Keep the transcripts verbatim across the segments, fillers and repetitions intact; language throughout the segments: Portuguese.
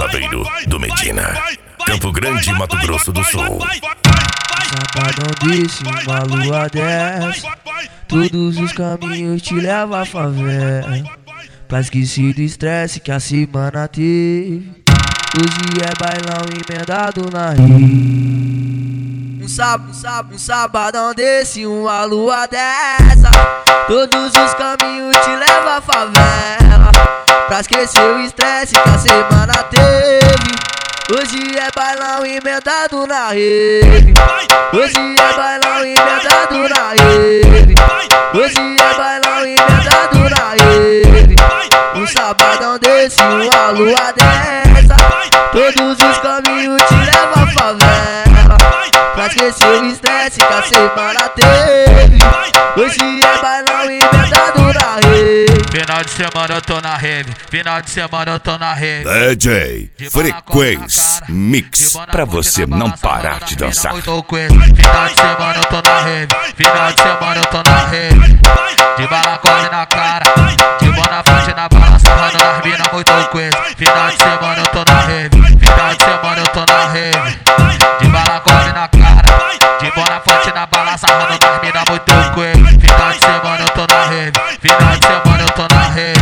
Chaveiro do Medina, Campo Grande, Mato Grosso do Sul. Sabadão desse, uma lua desce, todos os caminhos te levam à favela, pra esquecer do estresse que a semana teve. Hoje é bailão emendado na rede. Um sábado, um sábado, um sabadão desse, uma lua dessa, todos os caminhos te levam à favela, pra esquecer o estresse que a semana teve. Hoje é bailão emendado na rede. Hoje é bailão emendado na rede. Hoje é bailão emendado na rede. Um sabadão desse, uma lua dessa, todos os caminhos te levam à favela, pra esquecer o estresse que a semana teve. Hoje é bailão emendado na rede. Final de semana eu tô na rave, final de semana eu tô na rave. D J Frequência Mix, pra você não parar de dançar. Final de semana eu tô na rave, final de semana eu tô na rave. De bala corre na cara, de bona fonte na bala, sarrando nas mina muito coisa. Final de semana eu tô na rave, final de semana eu tô na rave. De bala corre na cara, de bona fonte na bala, sarrando nas mina muito coisa. Final de semana eu tô na rave, final de semana eu tô na rave.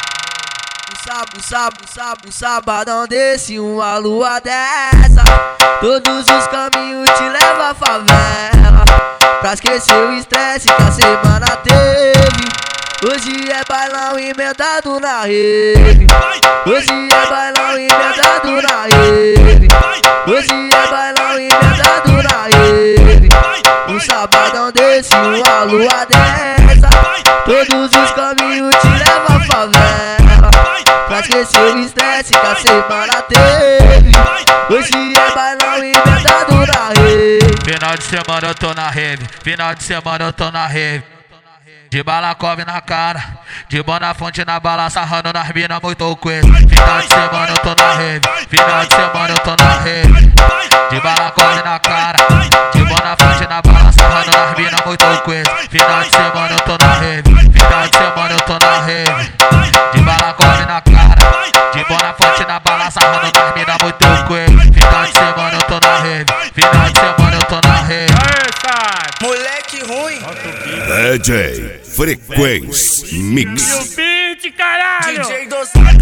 Um sábado, um sábado, um sábado, um sabadão desse, uma lua dessa, todos os caminhos te levam à favela, pra esquecer o estresse que a semana teve. Hoje é bailão emendado na rede. Hoje é bailão emendado na rede. Hoje é bailão emendado na rede. Um sabadão desse, uma lua dessa, todos os caminhos te levam à favela, pra esquecer o estresse que a semana teve. Hoje é bailão emendado na rede. Final de semana eu tô na rave, final de semana eu tô na rave. De bala cove na cara, de bona fonte na bala, sarrando nas mina muito coisa. Final de semana eu tô na rave, final de semana eu tô na rave. De bala cove na cara, de bona fonte na bala, sarrando nas mina muito coisa. Final de semana eu tô na rave, final de semana eu tô na rave. De bala cove na cara, de bona fonte na bala, sarrando nas mina muito coisa. Final de semana eu tô na rave, final de semana eu tô na rave. Moleque ruim. D J Frequência Mix. D J dos